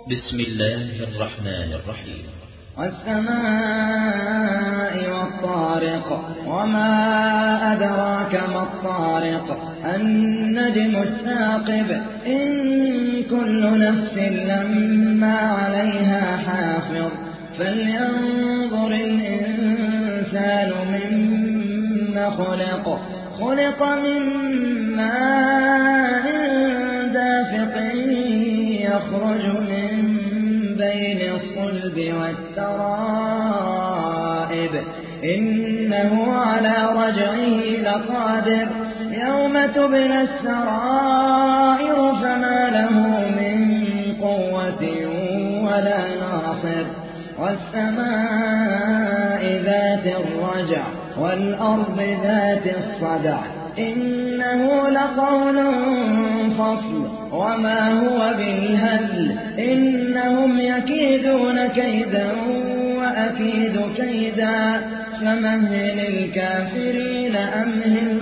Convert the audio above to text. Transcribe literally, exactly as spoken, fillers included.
بسم الله الرحمن الرحيم. والسماء والطارق وما أدراك ما الطارق النجم الثاقب إن كل نفس لما عليها حافظ فلينظر الإنسان مما خلق خلق من ماء دافق يخرج من بين الصلب والترائب إنه على رجعه لقادر يوم تبلى السرائر فما له من قوة ولا ناصر والسماء ذات الرجع والأرض ذات الصدع إنه لقول فصل وما هو بالهزل إنهم يكيدون كيدا وأكيد كيدا فمهل الكافرين أمهل